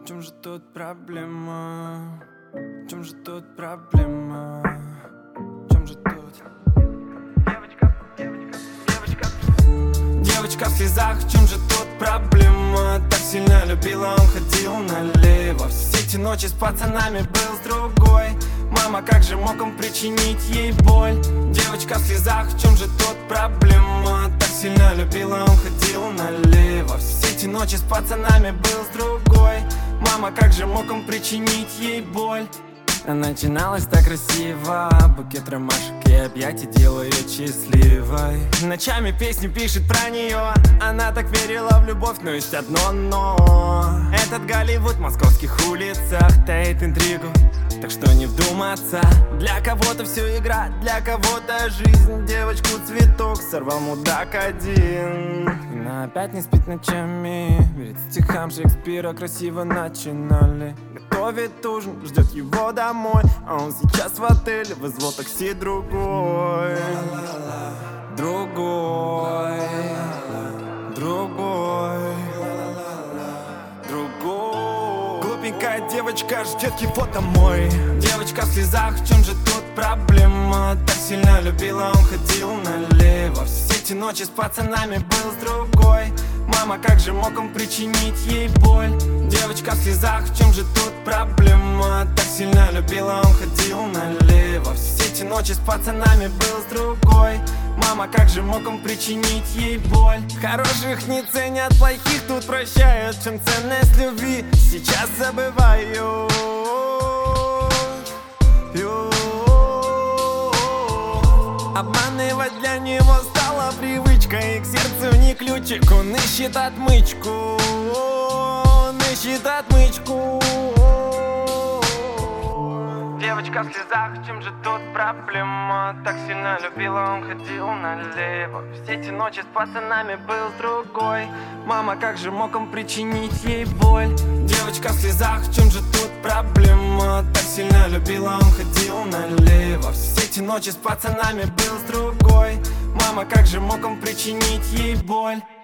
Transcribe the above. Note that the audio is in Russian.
чем же тут проблема? В чем же тут проблема? В чем же тут? Девочка в слезах, в чем же тут проблема? Так сильно любила, он ходил налево. Все эти ночи с пацанами был с другой. Мама, как же мог он причинить ей боль? Девочка в слезах, в чем же тут проблема? Так сильно любила, он ходил налево. Все эти ночи с пацанами был с другой. Мама, как же мог он причинить ей боль? Начиналось так красиво, букет ромашек и объятий делают счастливой. Ночами песни пишет про нее, она так верила в любовь, но есть одно но. Этот Голливуд в московских улицах таит интригу, так что не вдуматься. Для кого-то все игра, для кого-то жизнь. Девочку цветок сорвал мудак один. И она опять не спит ночами, верит стихам Шекспира, красиво начинали. Готовит ужин, ждет его домой, а он сейчас в отеле, вызвал такси другой. Другой. Глупенькая девочка ждет его домой. Девочка в слезах, в чем же тут проблема? Так сильно любила, он ходил налево. Все эти ночи с пацанами был с другой. Мама, как же мог он причинить ей боль? Девочка в слезах, в чем же тут проблема? Так сильно любила, он ходил налево. Все эти ночи с пацанами был с другой. Мама, как же мог он причинить ей боль? Хороших не ценят, плохих тут прощают. В чем ценность любви, сейчас забываю. Обманывать для него стала привычкой, и к сердцу не ключик, он ищет отмычку. Он ищет отмычку. Девочка в слезах, в чем же тут проблема? Так сильно любила, он ходил налево. Все эти ночи с пацанами был с другой. Мама, как же мог он причинить ей боль? Девочка в слезах, в чем же тут проблема? Так сильно любила, он ходил налево. Все эти ночи с пацанами был с другой. Мама, как же мог он причинить ей боль?